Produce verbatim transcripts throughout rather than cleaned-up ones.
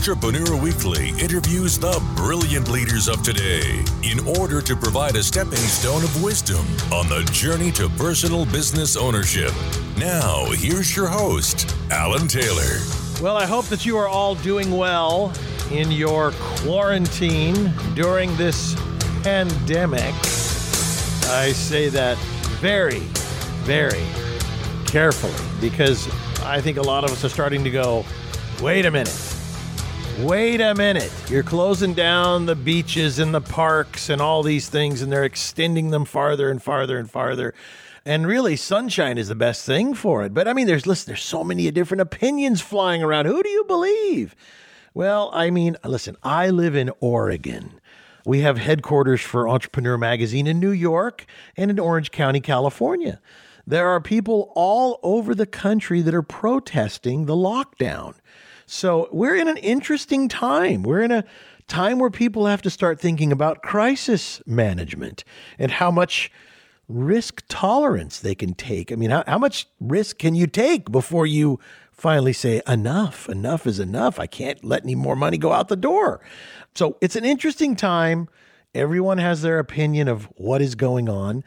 Entrepreneur Weekly interviews the brilliant leaders of today in order to provide a stepping stone of wisdom on the journey to personal business ownership. Now, here's your host, Alan Taylor. Well, I hope that you are all doing well in your quarantine during this pandemic. I say that very, very carefully because I think a lot of us are starting to go, wait a minute. Wait a minute. You're closing down the beaches and the parks and all these things, and they're extending them farther and farther and farther. And really, sunshine is the best thing for it. But I mean, there's listen, there's so many different opinions flying around. Who do you believe? Well, I mean, listen, I live in Oregon. We have headquarters for Entrepreneur Magazine in New York and in Orange County, California. There are people all over the country that are protesting the lockdown. So we're in an interesting time. We're in a time where people have to start thinking about crisis management and how much risk tolerance they can take. I mean, how, how much risk can you take before you finally say, enough, enough is enough. I can't let any more money go out the door. So it's an interesting time. Everyone has their opinion of what is going on.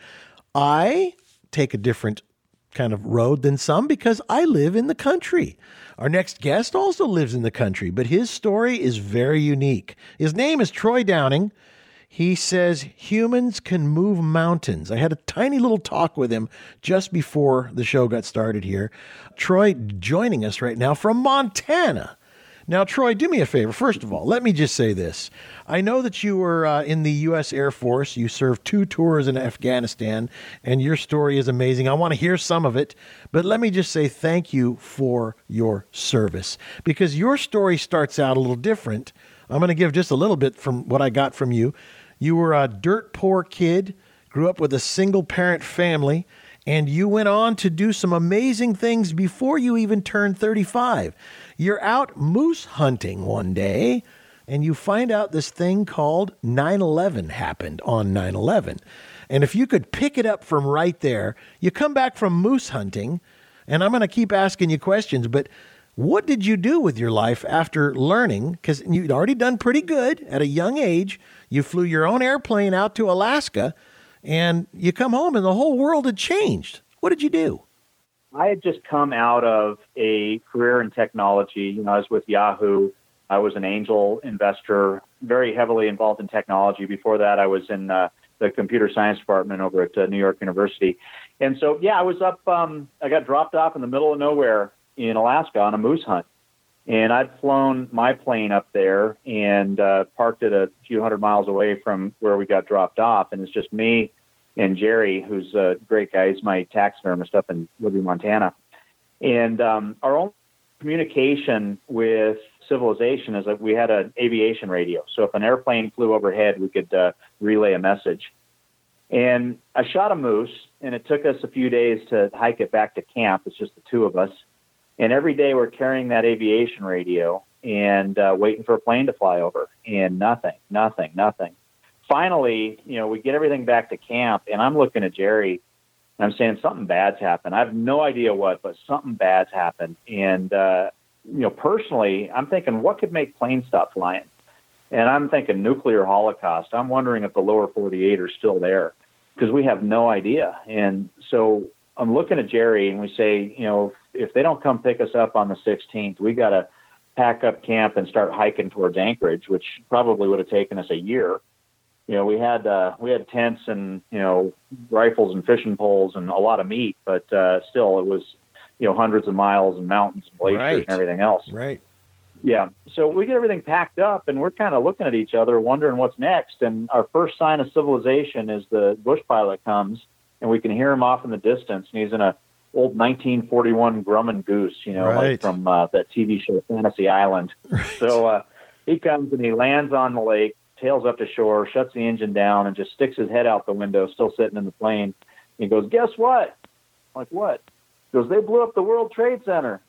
I take a different kind of road than some because I live in the country. Our next guest also lives in the country, but his story is very unique. His name is Troy Downing. He says humans can move mountains. I had a tiny little talk with him just before the show got started here. Troy joining us right now from Montana. Now, Troy, do me a favor. First of all, let me just say this. I know that you were uh, in the U S Air Force. You served two tours in Afghanistan, and your story is amazing. I want to hear some of it, but let me just say thank you for your service, because your story starts out a little different. I'm going to give just a little bit from what I got from you. You were a dirt poor kid, grew up with a single-parent family, and you went on to do some amazing things before you even turned thirty-five. You're out moose hunting one day, and you find out this thing called nine eleven happened on nine eleven. And if you could pick it up from right there, you come back from moose hunting, and I'm going to keep asking you questions, but what did you do with your life after learning? Because you'd already done pretty good at a young age. You flew your own airplane out to Alaska, and you come home and the whole world had changed. What did you do? I had just come out of a career in technology. You know, I was with Yahoo. I was an angel investor, very heavily involved in technology. Before that, I was in uh, the computer science department over at uh, New York University. And so, yeah, I was up, um, I got dropped off in the middle of nowhere in Alaska on a moose hunt. And I'd flown my plane up there and uh, parked it a few hundred miles away from where we got dropped off. And it's just me and Jerry, who's a great guy. He's my taxidermist up in Liberty, Montana. And um, our only communication with civilization is that we had an aviation radio. So if an airplane flew overhead, we could uh, relay a message. And I shot a moose, and it took us a few days to hike it back to camp. It's just the two of us. And every day we're carrying that aviation radio and uh, waiting for a plane to fly over, and nothing, nothing, nothing. Finally, you know, we get everything back to camp, and I'm looking at Jerry, and I'm saying something bad's happened. I have no idea what, but something bad's happened. And, uh, you know, personally, I'm thinking, what could make planes stop flying? And I'm thinking nuclear holocaust. I'm wondering if the lower forty-eight are still there, because we have no idea. And so I'm looking at Jerry, and we say, you know, if they don't come pick us up on the sixteenth, we got to pack up camp and start hiking towards Anchorage, which probably would have taken us a year. You know, we had uh, we had tents and, you know, rifles and fishing poles and a lot of meat, but uh, still it was, you know, hundreds of miles and mountains and glaciers Right. and everything else. Right. Yeah. So we get everything packed up, and we're kind of looking at each other, wondering what's next. And our first sign of civilization is the bush pilot comes, and we can hear him off in the distance, and he's in a old nineteen forty-one Grumman Goose, you know, Right. like from uh, that T V show Fantasy Island. Right. So uh, he comes and he lands on the lake, tails up to shore, shuts the engine down, and just sticks his head out the window, still sitting in the plane. He goes, "Guess what?" I'm like, "What?" He goes, "They blew up the World Trade Center."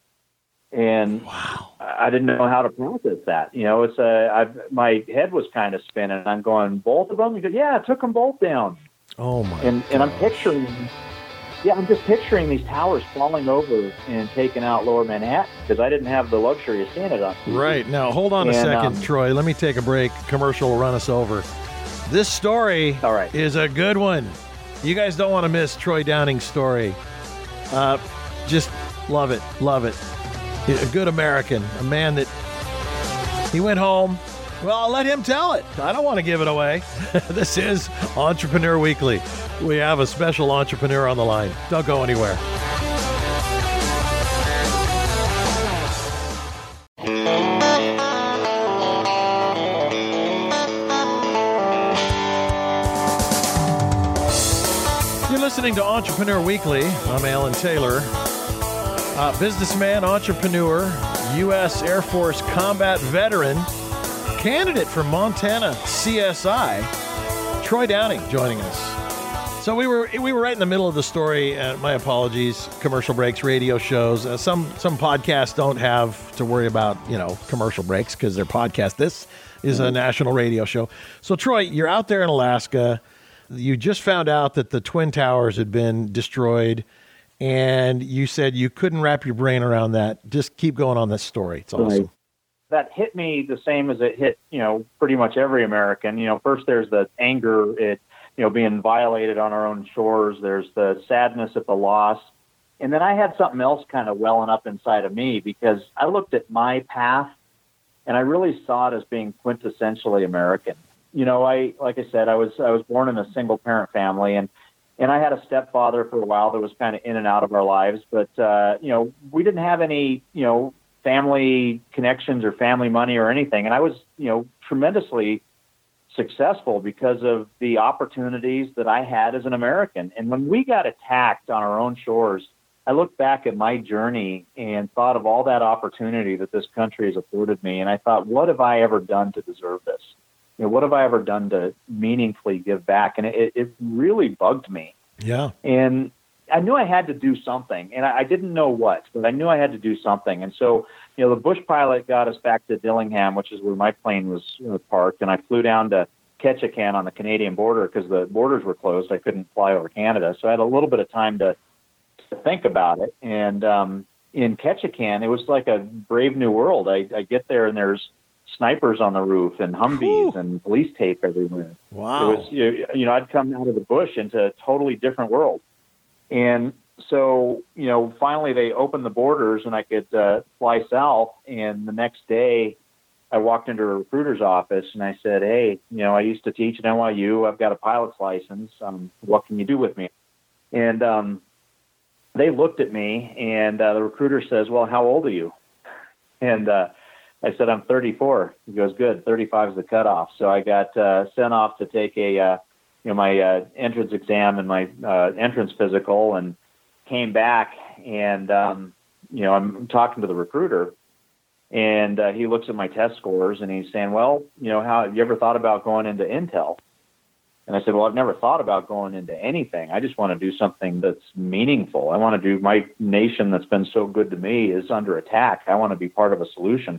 And Wow. I didn't know how to process that. You know, it's a, I've, my head was kind of spinning. I'm going, both of them? He goes, "Yeah, it took them both down." Oh my And and I'm gosh. picturing Yeah, I'm just picturing these towers falling over and taking out Lower Manhattan because I didn't have the luxury of seeing it on T V. Right. Now, hold on and, a second, um, Troy. Let me take a break. Commercial will run us over. This story All right. is a good one. You guys don't want to miss Troy Downing's story. Uh, just love it. Love it. A good American, a man that he went home. Well, I'll let him tell it. I don't want to give it away. This is Entrepreneur Weekly. We have a special entrepreneur on the line. Don't go anywhere. You're listening to Entrepreneur Weekly. I'm Alan Taylor. Uh, businessman, entrepreneur, U S Air Force combat veteran, candidate for Montana C S I, Troy Downing joining us. So we were we were right in the middle of the story. Uh, my apologies. Commercial breaks, radio shows. Uh, some some podcasts don't have to worry about you know commercial breaks because they're podcasts. This is a national radio show. So Troy, you're out there in Alaska. You just found out that the Twin Towers had been destroyed, and you said you couldn't wrap your brain around that. Just keep going on this story. It's awesome. Right. That hit me the same as it hit, you know, pretty much every American. You know, first there's the anger at, you know, being violated on our own shores. There's the sadness at the loss. And then I had something else kind of welling up inside of me because I looked at my path and I really saw it as being quintessentially American. You know, I, like I said, I was, I was born in a single parent family, and, and I had a stepfather for a while that was kind of in and out of our lives. But, uh, you know, we didn't have any, you know, family connections or family money or anything. And I was, you know, tremendously successful because of the opportunities that I had as an American. And when we got attacked on our own shores, I looked back at my journey and thought of all that opportunity that this country has afforded me. And I thought, what have I ever done to deserve this? You know, what have I ever done to meaningfully give back? And it, it really bugged me. Yeah. And I knew I had to do something, and I, I didn't know what, but I knew I had to do something. And so, you know, the bush pilot got us back to Dillingham, which is where my plane was uh, parked, and I flew down to Ketchikan on the Canadian border because the borders were closed. I couldn't fly over Canada, so I had a little bit of time to, to think about it. And um, in Ketchikan, it was like a brave new world. I, I get there, and there's snipers on the roof and Humvees and police tape everywhere. Wow. It was, you, you know, I'd come out of the bush into a totally different world. And so, you know, finally they opened the borders and I could uh, fly south. And the next day I walked into a recruiter's office and I said, hey, you know, I used to teach at N Y U. I've got a pilot's license. Um, what can you do with me? And um, they looked at me and uh, the recruiter says, well, how old are you? And uh, I said, I'm thirty-four. He goes, good. thirty-five is the cutoff. So I got uh, sent off to take a, uh, you know, my uh, entrance exam and my uh, entrance physical, and came back. And, um, you know, I'm talking to the recruiter, and uh, he looks at my test scores and he's saying, well, you know, how have you ever thought about going into Intel? And I said, well, I've never thought about going into anything. I just want to do something that's meaningful. I want to do, my nation that's been so good to me is under attack. I want to be part of a solution.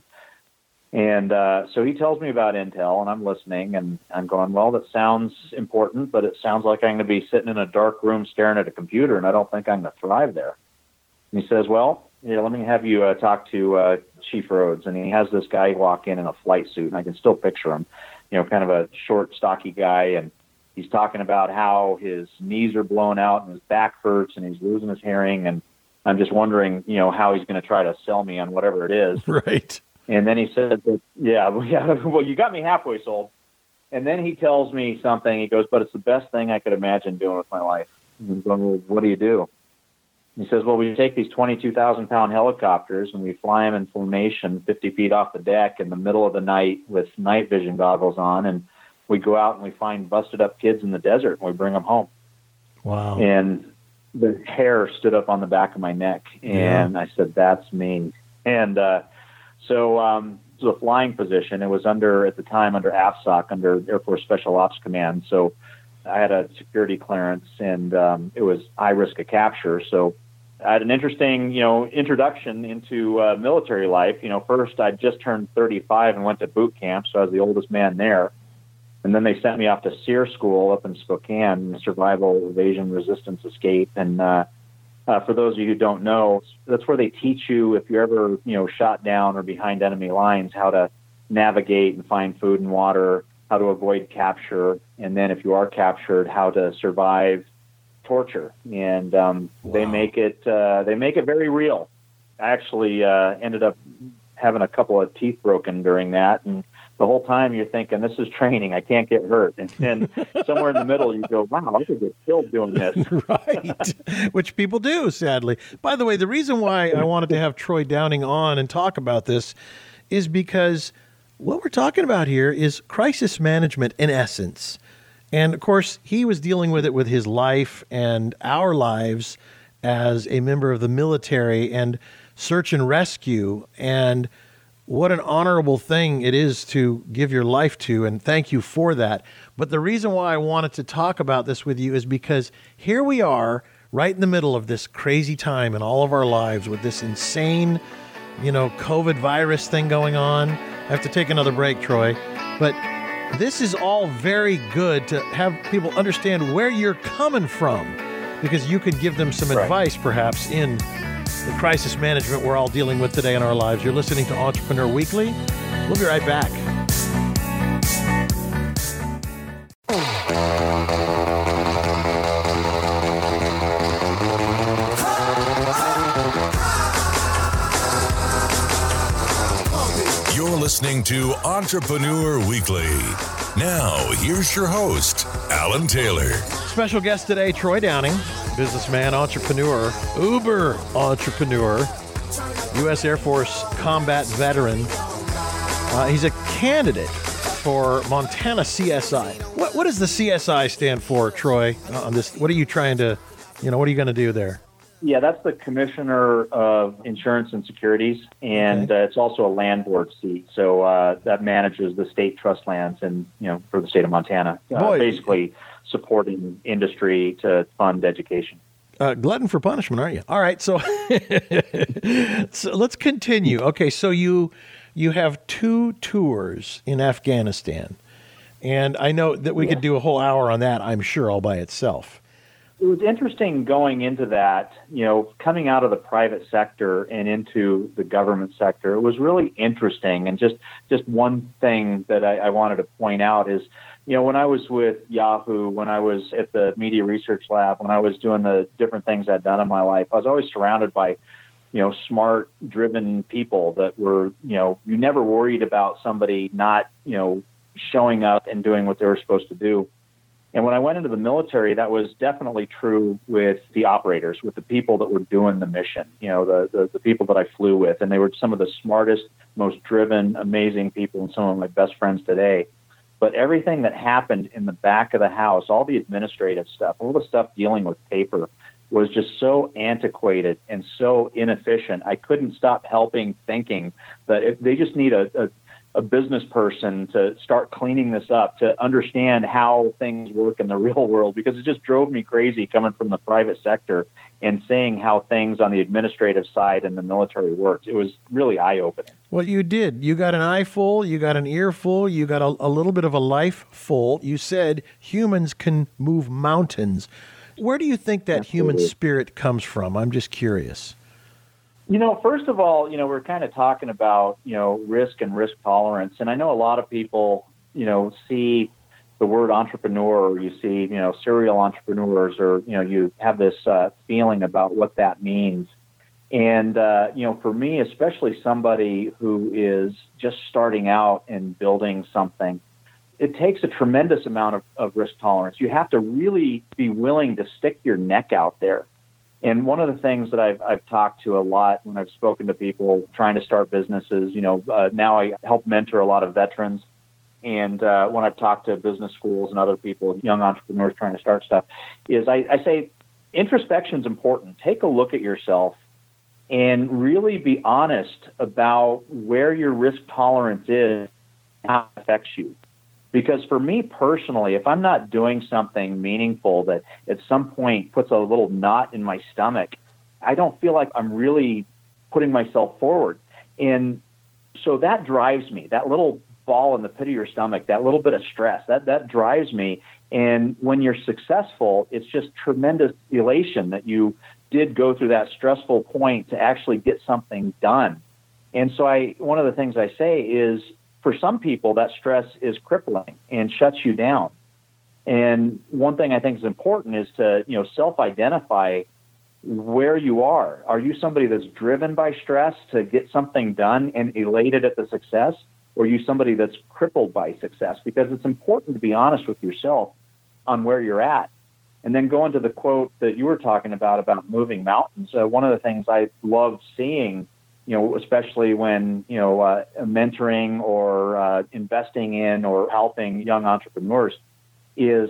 And uh, so he tells me about Intel, and I'm listening, and I'm going, well, that sounds important, but it sounds like I'm going to be sitting in a dark room staring at a computer, and I don't think I'm going to thrive there. And he says, well, yeah, let me have you uh, talk to uh, Chief Rhodes. And he has this guy walk in in a flight suit, and I can still picture him, you know, kind of a short, stocky guy, and he's talking about how his knees are blown out and his back hurts and he's losing his hearing, and I'm just wondering, you know, how he's going to try to sell me on whatever it is. Right. And then he said, that, yeah, well, yeah, well, you got me halfway sold. And then he tells me something. He goes, but it's the best thing I could imagine doing with my life. And I'm going, well, what do you do? He says, well, we take these twenty-two thousand pound helicopters and we fly them in formation fifty feet off the deck in the middle of the night with night vision goggles on. And we go out and we find busted up kids in the desert and we bring them home. Wow. And the hair stood up on the back of my neck. And yeah. I said, that's me. And, uh, So um, it was a flying position. It was under, at the time, under A F S O C, under Air Force Special Ops Command. So I had a security clearance, and um, it was high risk of capture. So I had an interesting, you know, introduction into uh, military life. You know, first I just turned thirty-five and went to boot camp, so I was the oldest man there. And then they sent me off to SEER school up in Spokane, Survival, Evasion, Resistance, Escape. And uh, uh, for those of you who don't know, that's where they teach you, if you're ever, you know, shot down or behind enemy lines, how to navigate and find food and water, how to avoid capture, and then if you are captured, how to survive torture. And um, wow. they make it uh, they make it very real. I actually uh, ended up having a couple of teeth broken during that, and the whole time you're thinking, this is training, I can't get hurt. And then somewhere in the middle you go, wow, I could get killed doing this. Right, which people do, sadly. By the way, the reason why I wanted to have Troy Downing on and talk about this is because what we're talking about here is crisis management in essence. And, of course, he was dealing with it with his life and our lives as a member of the military and search and rescue. And what an honorable thing it is to give your life to, and thank you for that. But the reason why I wanted to talk about this with you is because here we are right in the middle of this crazy time in all of our lives with this insane, you know, COVID virus thing going on. I have to take another break, Troy. But this is all very good to have people understand where you're coming from, because you could give them some right. advice, perhaps, in the crisis management we're all dealing with today in our lives. You're listening to Entrepreneur Weekly. We'll be right back. You're listening to Entrepreneur Weekly. Now, here's your host, Alan Taylor. Special guest today, Troy Downing, businessman, entrepreneur, uber entrepreneur, U S Air Force combat veteran. Uh, he's a candidate for Montana C S I. What, what does the C S I stand for, Troy? Uh, on this, what are you trying to, you know, what are you going to do there? Yeah, that's the Commissioner of Insurance and Securities, and okay. uh, it's also a land board seat. So uh, that manages the state trust lands, and you know, for the state of Montana, uh, basically supporting industry to fund education. Uh, glutton for punishment, aren't you? All right, so so let's continue. Okay, so you you have two tours in Afghanistan, and I know that we yeah. could do a whole hour on that, I'm sure, all by itself. It was interesting going into that, you know, coming out of the private sector and into the government sector. It was really interesting. And just, just one thing that I, I wanted to point out is, you know, when I was with Yahoo, when I was at the Media Research Lab, when I was doing the different things I'd done in my life, I was always surrounded by, you know, smart, driven people that were, you know, you never worried about somebody not, you know, showing up and doing what they were supposed to do. And when I went into the military, that was definitely true with the operators, with the people that were doing the mission, you know, the, the, the people that I flew with. And they were some of the smartest, most driven, amazing people, and some of my best friends today. But everything that happened in the back of the house, all the administrative stuff, all the stuff dealing with paper, was just so antiquated and so inefficient. I couldn't stop helping thinking that if they just need a, a a business person to start cleaning this up, to understand how things work in the real world, because it just drove me crazy coming from the private sector and seeing how things on the administrative side in the military worked. It was really eye-opening. Well, you did. You got an eye full, you got an ear full, you got a, a little bit of a life full. You said humans can move mountains. Where do you think that Absolutely. Human spirit comes from? I'm just curious. You know, first of all, you know, we're kind of talking about, you know, risk and risk tolerance. And I know a lot of people, you know, see the word entrepreneur, or you see, you know, serial entrepreneurs, or, you know, you have this uh, feeling about what that means. And, uh, you know, for me, especially somebody who is just starting out and building something, it takes a tremendous amount of, of risk tolerance. You have to really be willing to stick your neck out there. And one of the things that I've, I've talked to a lot when I've spoken to people trying to start businesses, you know, uh, now I help mentor a lot of veterans. And uh, when I've talked to business schools and other people, young entrepreneurs trying to start stuff, is I, I say introspection is important. Take a look at yourself and really be honest about where your risk tolerance is and how it affects you. Because for me personally, if I'm not doing something meaningful that at some point puts a little knot in my stomach, I don't feel like I'm really putting myself forward. And so that drives me. That little ball in the pit of your stomach, that little bit of stress, that, that drives me. And when you're successful, it's just tremendous elation that you did go through that stressful point to actually get something done. And so I, one of the things I say is, for some people, that stress is crippling and shuts you down. And one thing I think is important is to, you know, self-identify where you are. Are you somebody that's driven by stress to get something done and elated at the success? Or are you somebody that's crippled by success? Because it's important to be honest with yourself on where you're at. And then going to the quote that you were talking about, about moving mountains, uh, one of the things I love seeing, you know, especially when, you know, uh, mentoring or uh, investing in or helping young entrepreneurs, is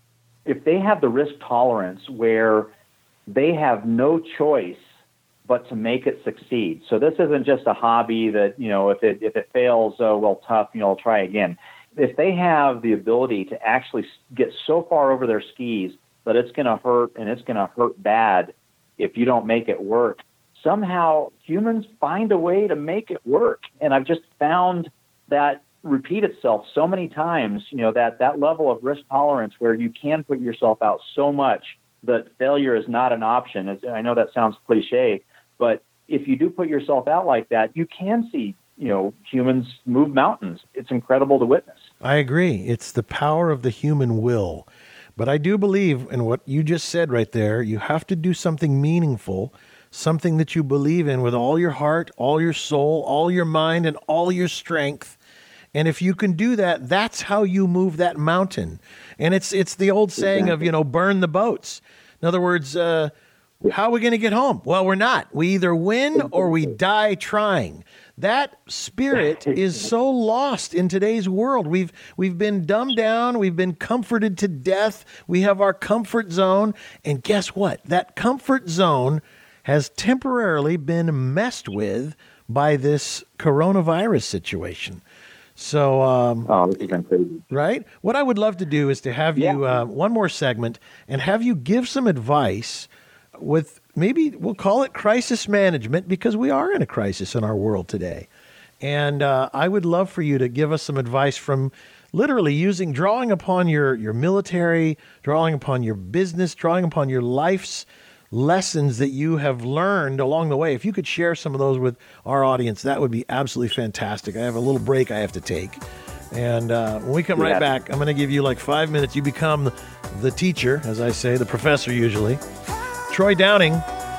if they have the risk tolerance where they have no choice but to make it succeed. So this isn't just a hobby that, you know, if it if it fails, oh, well, tough, you know, I'll try again. If they have the ability to actually get so far over their skis that it's going to hurt and it's going to hurt bad if you don't make it work, somehow humans find a way to make it work. And I've just found that repeat itself so many times, you know, that that level of risk tolerance where you can put yourself out so much that failure is not an option. It's, I know that sounds cliche, but if you do put yourself out like that, you can see, you know, humans move mountains. It's incredible to witness. I agree. It's the power of the human will. But I do believe in what you just said right there. You have to do something meaningful, something that you believe in with all your heart, all your soul, all your mind, and all your strength. And if you can do that, that's how you move that mountain. And it's it's the old saying of, you know, burn the boats. In other words, uh, how are we going to get home? Well, we're not. We either win or we die trying. That spirit is so lost in today's world. We've we've been dumbed down. We've been comforted to death. We have our comfort zone. And guess what? That comfort zone has temporarily been messed with by this coronavirus situation. So, um, oh, this has been crazy. Right? What I would love to do is to have yeah. you, uh, one more segment, and have you give some advice with, maybe we'll call it crisis management, because we are in a crisis in our world today. And uh, I would love for you to give us some advice from literally using, drawing upon your, your military, drawing upon your business, drawing upon your life's lessons that you have learned along the way. If you could share some of those with our audience, that would be absolutely fantastic. I have a little break I have to take. And uh, when we come yeah. right back, I'm going to give you like five minutes. You become the teacher, as I say, the professor usually. Troy Downing,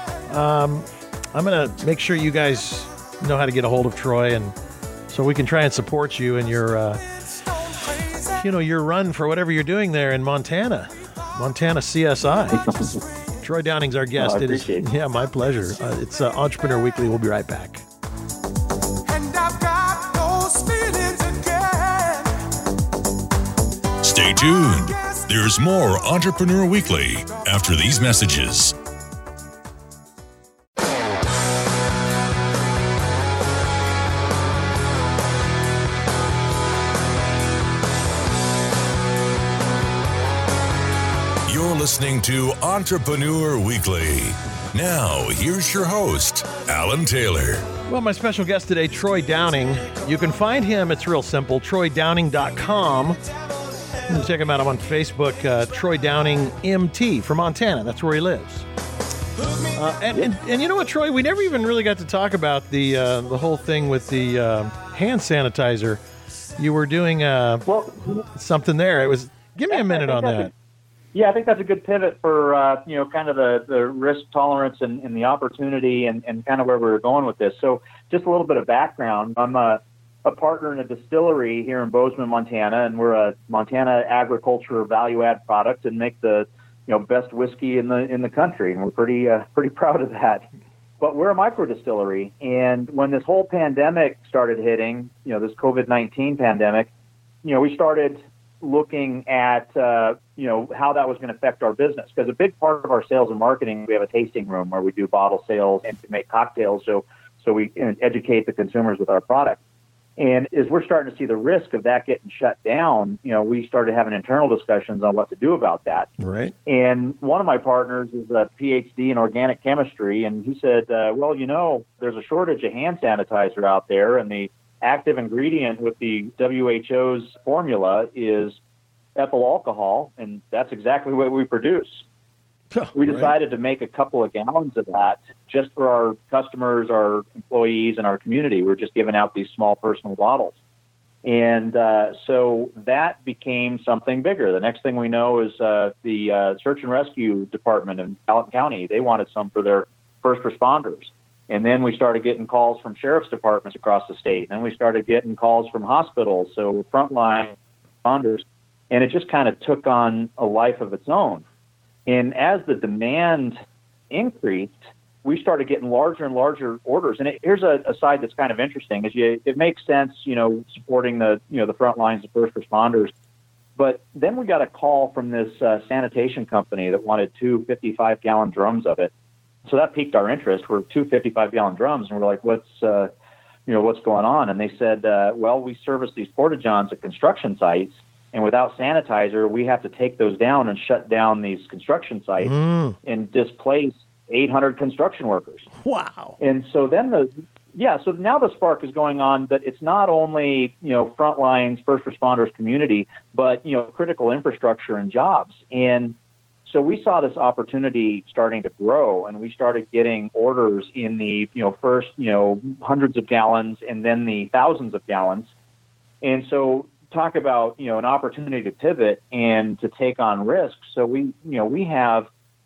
um, I'm going to make sure you guys know how to get a hold of Troy, and so we can try and support you in your, uh, you know, your run for whatever you're doing there in Montana, Montana C S I. Troy Downing's our guest. Oh, I it is, appreciate it. Yeah, my pleasure. Uh, it's uh, Entrepreneur Weekly. We'll be right back. And I've got those feelings again. Stay tuned. There's more Entrepreneur Weekly after these messages. Listening to Entrepreneur Weekly. Now, here's your host, Alan Taylor. Well, my special guest today, Troy Downing. You can find him, it's real simple, troy downing dot com. You can check him out on Facebook, uh, Troy Downing M T from Montana. That's where he lives. Uh, and, and, and you know what, Troy? We never even really got to talk about the uh, the whole thing with the uh, hand sanitizer. You were doing uh, well, something there. It was. Give me a minute on that. Yeah, I think that's a good pivot for, uh, you know, kind of the, the risk tolerance and, and the opportunity and, and kind of where we were going with this. So just a little bit of background. I'm a, a partner in a distillery here in Bozeman, Montana, and we're a Montana agriculture value-add product and make the, you know, best whiskey in the in the country, and we're pretty uh, pretty proud of that. But we're a micro distillery, and when this whole pandemic started hitting, you know, this COVID nineteen pandemic, you know, we started looking at, uh, you know, how that was going to affect our business. Because a big part of our sales and marketing, we have a tasting room where we do bottle sales and make cocktails. So, so we you know, educate the consumers with our product. And as we're starting to see the risk of that getting shut down, you know, we started having internal discussions on what to do about that. Right. And one of my partners is a P H D in organic chemistry. And he said, uh, well, you know, there's a shortage of hand sanitizer out there, and the active ingredient with the W H O's formula is ethyl alcohol, and that's exactly what we produce. We decided right. to make a couple of gallons of that just for our customers, our employees, and our community. We're just giving out these small personal bottles. And uh, so that became something bigger. The next thing we know is uh, the uh, search and rescue department in Gallatin County, they wanted some for their first responders. And then we started getting calls from sheriff's departments across the state. And then we started getting calls from hospitals, so frontline responders. And it just kind of took on a life of its own. And as the demand increased, we started getting larger and larger orders. And it, here's a, a side that's kind of interesting: is you, it makes sense, you know, supporting the you know the front lines of first responders. But then we got a call from this uh, sanitation company that wanted two fifty-five gallon drums of it. So that piqued our interest. We're two fifty-five gallon drums, and we're like, what's uh, you know what's going on? And they said, uh, well, we service these porta-johns at construction sites. And without sanitizer, we have to take those down and shut down these construction sites mm. and displace eight hundred construction workers. Wow. And so then the, yeah, so now the spark is going on that it's not only, you know, front lines, first responders, community, but, you know, critical infrastructure and jobs. And so we saw this opportunity starting to grow, and we started getting orders in the, you know, first, you know, hundreds of gallons and then the thousands of gallons. And so talk about, you know, an opportunity to pivot and to take on risks. So we, you know, we have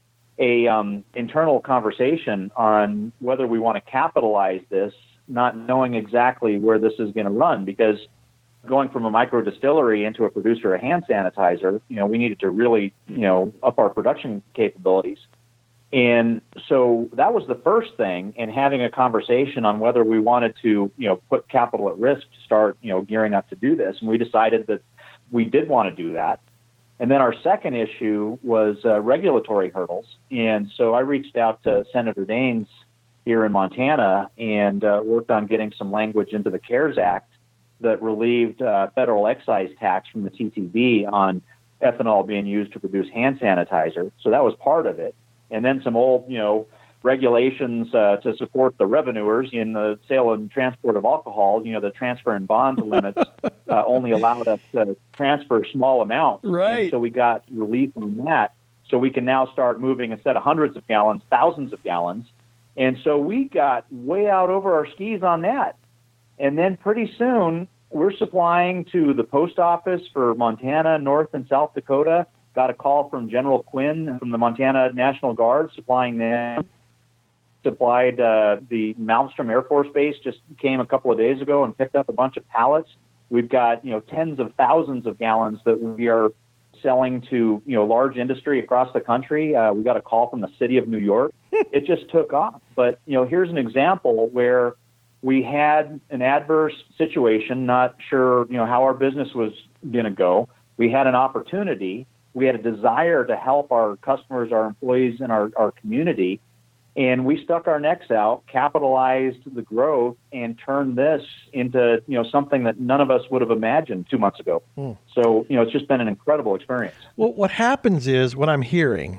a um, internal conversation on whether we want to capitalize this, not knowing exactly where this is going to run, because going from a micro distillery into a producer of hand sanitizer, you know, we needed to really, you know, up our production capabilities. And so that was the first thing, and having a conversation on whether we wanted to, you know, put capital at risk to start, you know, gearing up to do this. And we decided that we did want to do that. And then our second issue was uh, regulatory hurdles. And so I reached out to Senator Daines here in Montana and uh, worked on getting some language into the CARES Act that relieved uh, federal excise tax from the T T B on ethanol being used to produce hand sanitizer. So that was part of it. And then some old, you know, regulations uh, to support the revenuers in the sale and transport of alcohol. You know, the transfer and bond limits uh, only allowed us to transfer small amounts. Right. And so we got relief on that. So we can now start moving, instead of hundreds of gallons, thousands of gallons. And so we got way out over our skis on that. And then pretty soon we're supplying to the post office for Montana, North and South Dakota. Got a call from General Quinn from the Montana National Guard, supplying them. Supplied uh, the Malmstrom Air Force Base, just came a couple of days ago and picked up a bunch of pallets. We've got, you know, tens of thousands of gallons that we are selling to, you know, large industry across the country. Uh, we got a call from the city of New York. It just took off. But, you know, here's an example where we had an adverse situation, not sure, you know, how our business was going to go. We had an opportunity. We had a desire to help our customers, our employees, and our, our community. And we stuck our necks out, capitalized the growth, and turned this into, you know, something that none of us would have imagined two months ago. Hmm. So, you know, it's just been an incredible experience. Well, what happens is, what I'm hearing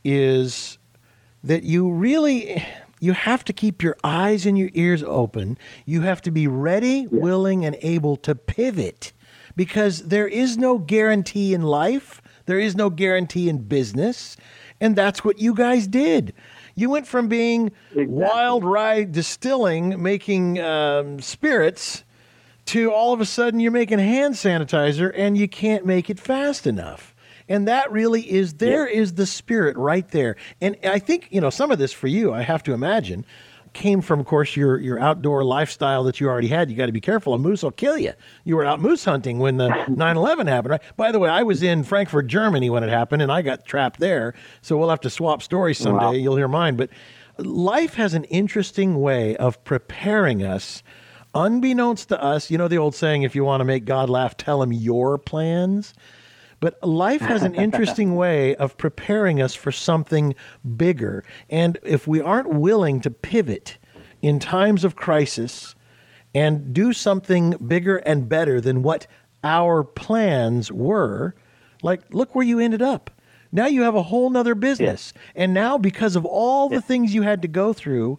is that you really, you have to keep your eyes and your ears open. You have to be ready, yeah. willing, and able to pivot, because there is no guarantee in life. There is no guarantee in business. And that's what you guys did. You went from being exactly. Wild Rye Distilling, making um, spirits, to all of a sudden you're making hand sanitizer, and you can't make it fast enough. And that really is, there yeah. is the spirit right there. And I think, you know, some of this for you, I have to imagine, came from, of course, your your outdoor lifestyle that you already had. You got to be careful. A moose will kill you. You were out moose hunting when the nine eleven happened, right? By the way, I was in Frankfurt, Germany when it happened, and I got trapped there. So we'll have to swap stories someday. Wow. You'll hear mine. But life has an interesting way of preparing us, unbeknownst to us. You know the old saying, if you want to make God laugh, tell him your plans. But life has an interesting way of preparing us for something bigger. And if we aren't willing to pivot in times of crisis and do something bigger and better than what our plans were, like, look where you ended up. Now you have a whole nother business. Yeah. And now, because of all the yeah. things you had to go through,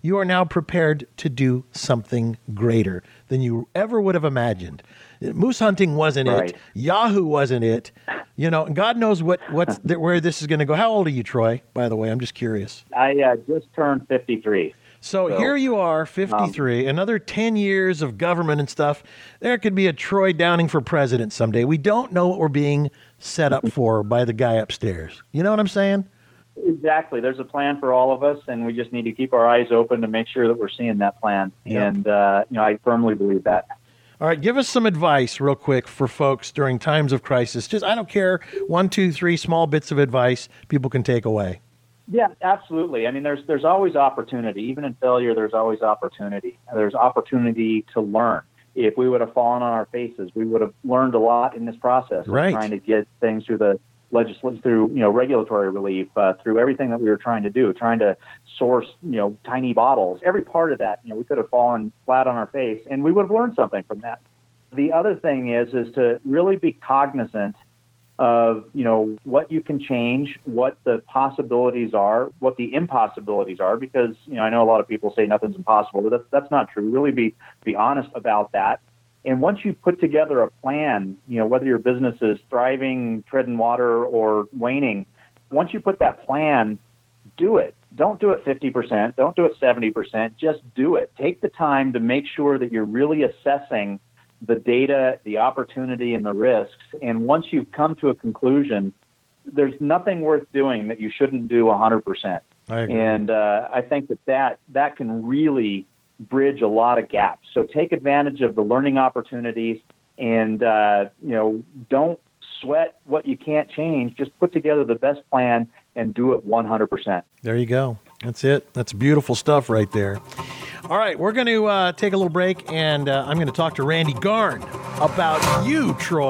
you are now prepared to do something greater than you ever would have imagined. Moose hunting wasn't Right. it. Yahoo wasn't it. You know, God knows what what's where this is going to go. How old are you, Troy? By the way, I'm just curious. I uh, just turned fifty-three. So, So, here you are, fifty-three, um, another ten years of government and stuff. There could be a Troy Downing for president someday. We don't know what we're being set up for by the guy upstairs. You know what I'm saying? Exactly. There's a plan for all of us, and we just need to keep our eyes open to make sure that we're seeing that plan. Yep. And, uh, you know, I firmly believe that. All right, give us some advice real quick for folks during times of crisis. Just, I don't care, one, two, three small bits of advice people can take away. Yeah, absolutely. I mean, there's there's always opportunity. Even in failure, there's always opportunity. There's opportunity to learn. If we would have fallen on our faces, we would have learned a lot in this process. of Right. Trying to get things through the legislature, through you know regulatory relief, uh, through everything that we were trying to do, trying to source you know tiny bottles. Every part of that, you know, we could have fallen flat on our face, and we would have learned something from that. The other thing is is to really be cognizant of, you know, what you can change, what the possibilities are, what the impossibilities are, because, you know, I know a lot of people say nothing's impossible, but that's, that's not true. Really be, be honest about that. And once you put together a plan, you know, whether your business is thriving, treading water, or waning, once you put that plan, do it. Don't do it fifty percent. Don't do it seventy percent. Just do it. Take the time to make sure that you're really assessing the data, the opportunity, and the risks. And once you've come to a conclusion, there's nothing worth doing that you shouldn't do one hundred percent. I agree. And uh, I think that, that that can really bridge a lot of gaps. So take advantage of the learning opportunities, and uh, you know, don't sweat what you can't change. Just put together the best plan and do it one hundred percent. There you go. That's it. That's beautiful stuff right there. All right, we're going to uh, take a little break, and uh, I'm going to talk to Randy Garn about you, Troy.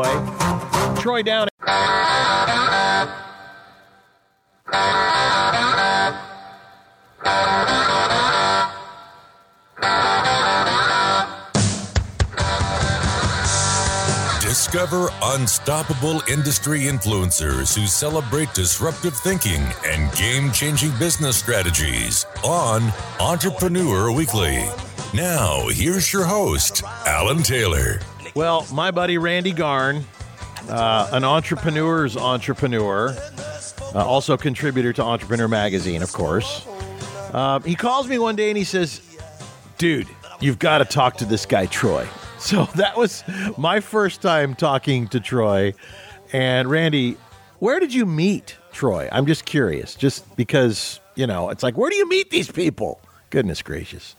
Troy Downing. Discover unstoppable industry influencers who celebrate disruptive thinking and game-changing business strategies on Entrepreneur Weekly. Now, here's your host, Alan Taylor. Well, my buddy Randy Garn, uh, an entrepreneur's entrepreneur, uh, also a contributor to Entrepreneur Magazine, of course. Uh, he calls me one day and he says, dude, you've got to talk to this guy, Troy. So that was my first time talking to Troy. And Randy, where did you meet Troy? I'm just curious, just because, you know, it's like, where do you meet these people? Goodness gracious.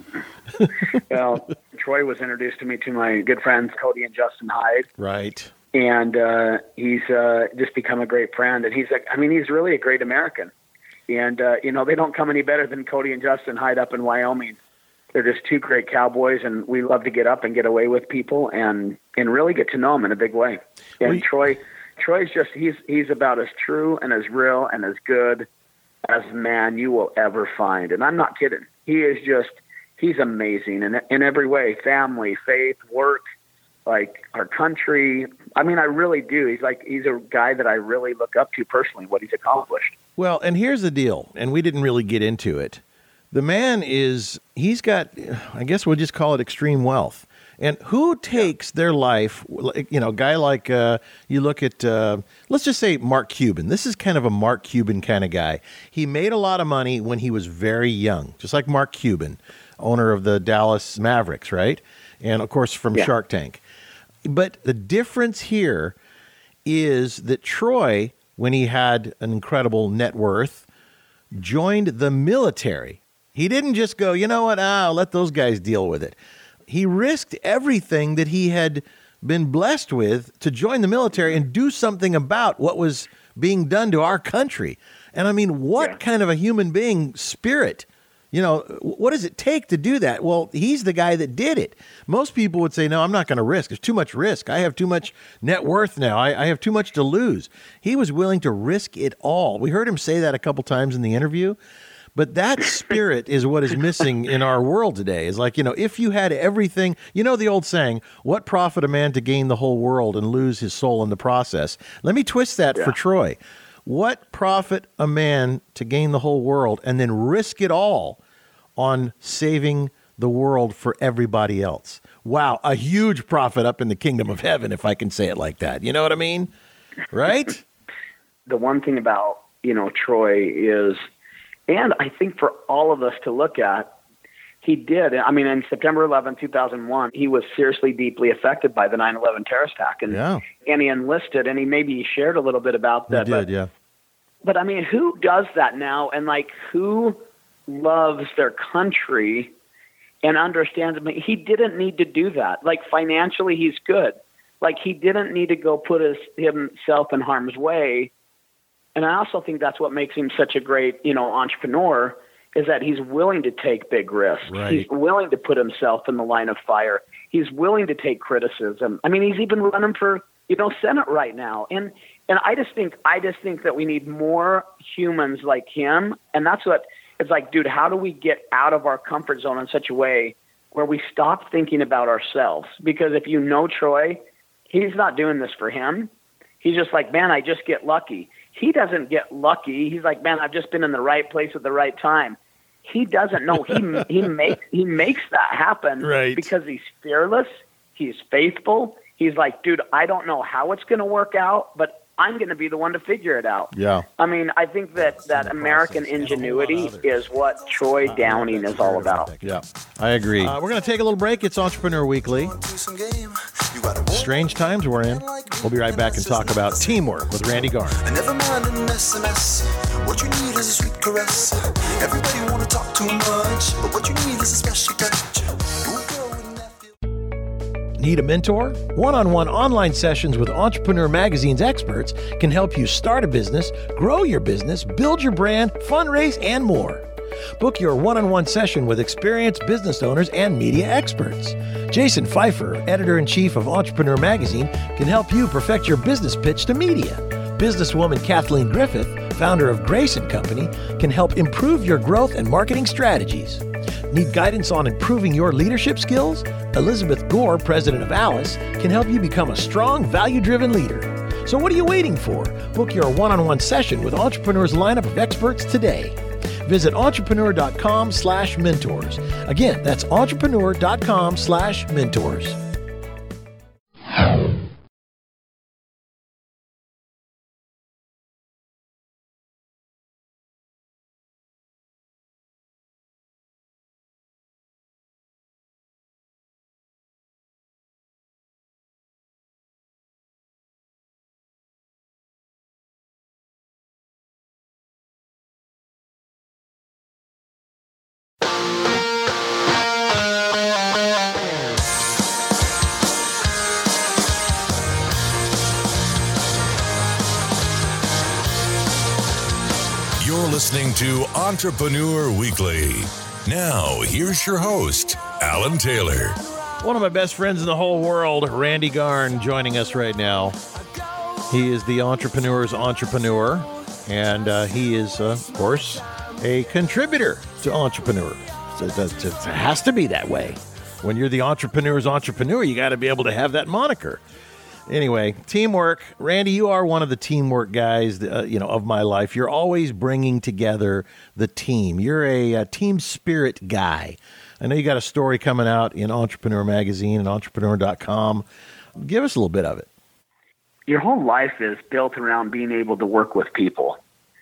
Well, Troy was introduced to me to my good friends, Cody and Justin Hyde. Right. And uh, he's uh, just become a great friend. And he's, a, I mean, he's really a great American. And, uh, you know, they don't come any better than Cody and Justin Hyde up in Wyoming. They're just two great cowboys, and we love to get up and get away with people and, and really get to know them in a big way. And Well, Troy, Troy's just, he's, he's about as true and as real and as good as a man you will ever find. And I'm not kidding. He is just, he's amazing in, in every way, family, faith, work, like our country. I mean, I really do. He's like, he's a guy that I really look up to personally, what he's accomplished. Well, and here's the deal, and we didn't really get into it. The man is, he's got, I guess we'll just call it extreme wealth. And who takes their life, you know, a guy like, uh, you look at, uh, let's just say Mark Cuban. This is kind of a Mark Cuban kind of guy. He made a lot of money when he was very young, just like Mark Cuban, owner of the Dallas Mavericks, right? And, of course, from Yeah. Shark Tank. But the difference here is that Troy, when he had an incredible net worth, joined the military. He didn't just go, you know what, ah, I'll let those guys deal with it. He risked everything that he had been blessed with to join the military and do something about what was being done to our country. And I mean, what Yeah. kind of a human being spirit? You know, what does it take to do that? Well, he's the guy that did it. Most people would say, no, I'm not going to risk. There's too much risk. I have too much net worth now. I, I have too much to lose. He was willing to risk it all. We heard him say that a couple times in the interview. But that spirit is what is missing in our world today. Is like, you know, if you had everything, you know, the old saying, what profit a man to gain the whole world and lose his soul in the process? Let me twist that Yeah. for Troy. What profit a man to gain the whole world and then risk it all on saving the world for everybody else. Wow, a huge profit up in the kingdom of heaven, if I can say it like that. You know what I mean? Right? The one thing about, you know, Troy is, and I think for all of us to look at, he did. I mean, in September eleventh, two thousand one, he was seriously, deeply affected by the nine eleven terrorist attack. And, yeah. and he enlisted, and he maybe shared a little bit about that. He did, but, yeah. But, I mean, who does that now? And, like, who loves their country and understands? I mean, he didn't need to do that. Like, financially, he's good. Like, he didn't need to go put his, himself in harm's way. And I also think that's what makes him such a great, you know, entrepreneur, is that he's willing to take big risks. Right. He's willing to put himself in the line of fire. He's willing to take criticism. I mean, he's even running for, you know, Senate right now. And and I just think I just think that we need more humans like him. And that's what it's like, dude, how do we get out of our comfort zone in such a way where we stop thinking about ourselves? Because if you know Troy, he's not doing this for him. He's just like, man, I just get lucky. He doesn't get lucky. He's like, man, I've just been in the right place at the right time. He doesn't know. He he makes he makes that happen, right, because he's fearless. He's faithful. He's like, dude, I don't know how it's going to work out, but I'm going to be the one to figure it out. Yeah. I mean, I think that, that American ingenuity is what Troy Downing is all about. Yeah, I agree. Uh, we're going to take a little break. It's Entrepreneur Weekly. Strange times we're in. We'll be right back and talk about teamwork with Randy Garn. And never mind an S M S. What you need is a sweet caress. Everybody want to talk too much, but what you need is a special touch. Need a mentor? One-on-one online sessions with Entrepreneur Magazine's experts can help you start a business, grow your business, build your brand, fundraise, and more. Book your one-on-one session with experienced business owners and media experts. Jason Pfeiffer, editor-in-chief of Entrepreneur Magazine, can help you perfect your business pitch to media. Businesswoman Kathleen Griffith, founder of Grace and Company, can help improve your growth and marketing strategies. Need guidance on improving your leadership skills? Elizabeth Gore, president of Alice, can help you become a strong, value-driven leader. So what are you waiting for? Book your one-on-one session with Entrepreneur's lineup of experts today. Visit entrepreneur.com slash mentors. Again, that's entrepreneur.com slash mentors. Listening to Entrepreneur Weekly. Now, here's your host, Alan Taylor. One of my best friends in the whole world, Randy Garn, joining us right now. He is the entrepreneur's entrepreneur, and uh, he is, uh, of course, a contributor to Entrepreneur. So it, does, it has to be that way. When you're the entrepreneur's entrepreneur, you got to be able to have that moniker. Anyway, teamwork. Randy, you are one of the teamwork guys, uh, you know, of my life. You're always bringing together the team. You're a, a team spirit guy. I know you got a story coming out in Entrepreneur Magazine and entrepreneur dot com. Give us a little bit of it. Your whole life is built around being able to work with people.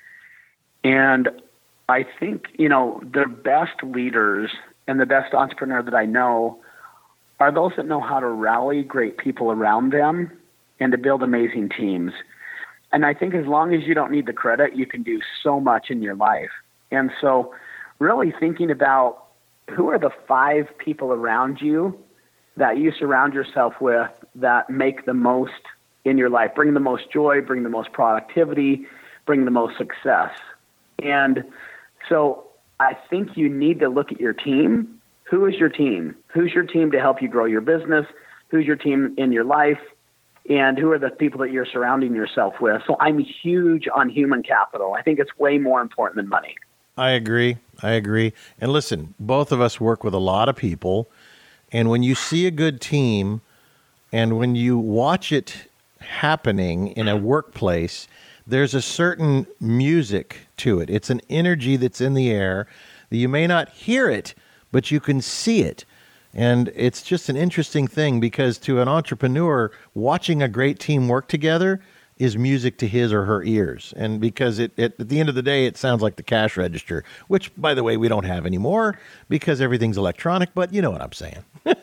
And I think, you know, the best leaders and the best entrepreneur that I know are those that know how to rally great people around them and to build amazing teams. And I think as long as you don't need the credit, you can do so much in your life. And so really thinking about who are the five people around you that you surround yourself with that make the most in your life, bring the most joy, bring the most productivity, bring the most success. And so I think you need to look at your team. Who is your team? Who's your team to help you grow your business? Who's your team in your life? And who are the people that you're surrounding yourself with? So I'm huge on human capital. I think it's way more important than money. I agree. I agree. And listen, both of us work with a lot of people. And when you see a good team and when you watch it happening in a workplace, there's a certain music to it. It's an energy that's in the air that you may not hear it, but you can see it. And it's just an interesting thing because to an entrepreneur, watching a great team work together is music to his or her ears. And because it, it at the end of the day, it sounds like the cash register, which, by the way, we don't have anymore because everything's electronic, but you know what I'm saying.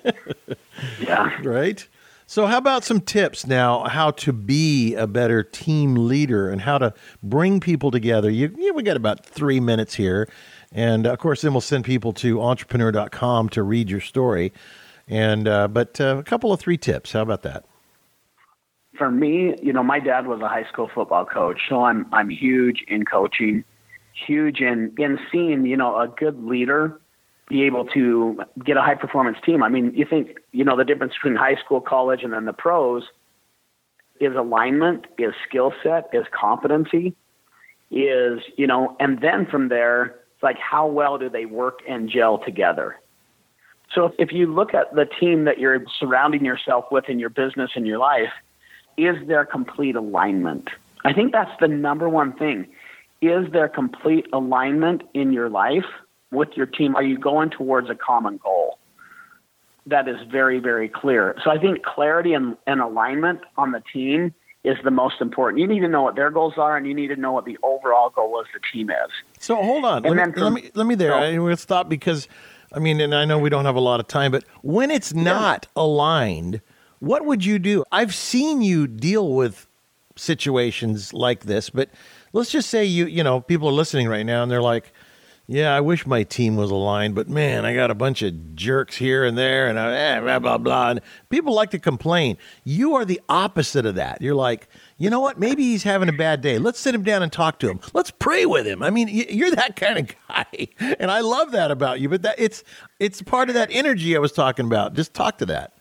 Yeah. Right? So how about some tips now, how to be a better team leader and how to bring people together? You, you we got about three minutes here. And, of course, then we'll send people to entrepreneur dot com to read your story. And uh, But uh, a couple of three tips. How about that? For me, you know, my dad was a high school football coach, so I'm I'm huge in coaching, huge in, in seeing, you know, a good leader be able to get a high-performance team. I mean, you think, you know, the difference between high school, college, and then the pros is alignment, is skill set, is competency, is, you know, and then from there, like how well do they work and gel together? So if, if you look at the team that you're surrounding yourself with in your business and your life, is there complete alignment? I think that's the number one thing. Is there complete alignment in your life with your team? Are you going towards a common goal? That is very, very clear. So I think clarity and, and alignment on the team is the most important. You need to know what their goals are, and you need to know what the overall goal of the team is. So hold on. Let me, from, let me let me there. So, I, we'll stop because, I mean, and I know we don't have a lot of time, but when it's not yeah. aligned, what would you do? I've seen you deal with situations like this, but let's just say you, you know, people are listening right now and they're like, yeah, I wish my team was aligned, but man, I got a bunch of jerks here and there and eh, blah, blah, blah. And people like to complain. You are the opposite of that. You're like, you know what? Maybe he's having a bad day. Let's sit him down and talk to him. Let's pray with him. I mean, you're that kind of guy. And I love that about you, but that it's, it's part of that energy I was talking about. Just talk to that.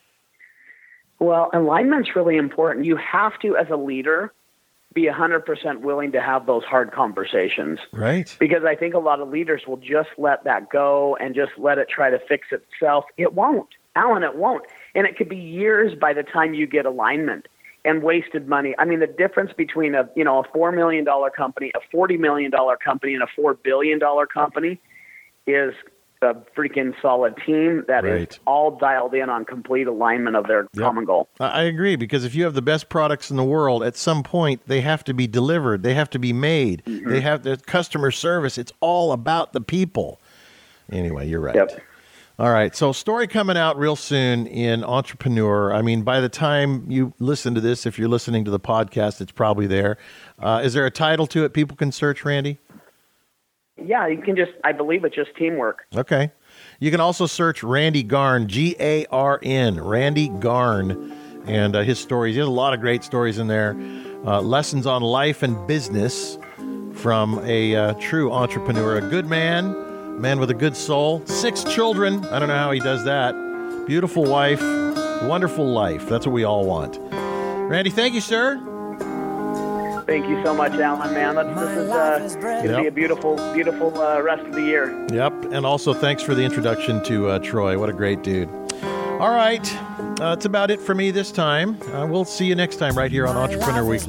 Well, alignment's really important. You have to, as a leader, be one hundred percent willing to have those hard conversations. Right. Because I think a lot of leaders will just let that go and just let it try to fix itself. It won't. Alan, it won't. And it could be years by the time you get alignment and wasted money. I mean, the difference between a, you know, a four million dollars company, a forty million dollars company, and a four billion dollars company is a freaking solid team that right. is all dialed in on complete alignment of their yep. common goal. I agree, because if you have the best products in the world, at some point they have to be delivered. They have to be made. Mm-hmm. They have the customer service. It's all about the people. Anyway, you're right. Yep. All right. So story coming out real soon in Entrepreneur. I mean, by the time you listen to this, if you're listening to the podcast, it's probably there. Uh, is there a title to it people can search, Randy? Yeah, you can just, I believe it's just teamwork. Okay. You can also search Randy Garn, G A R N, Randy Garn, and uh, his stories. He has a lot of great stories in there. Uh, lessons on life and business from a uh, true entrepreneur, a good man, man with a good soul, six children. I don't know how he does that. Beautiful wife, wonderful life. That's what we all want. Randy, thank you, sir. Thank you so much, Alan, man. Let's, this is uh, going to yep. be a beautiful, beautiful uh, rest of the year. Yep. And also thanks for the introduction to uh, Troy. What a great dude. All right. Uh, that's about it for me this time. Uh, we'll see you next time right here on My Entrepreneur Weekly.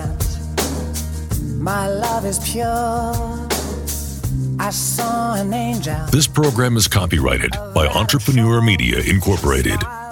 My love is pure. I saw an angel. This program is copyrighted by Entrepreneur Media Incorporated.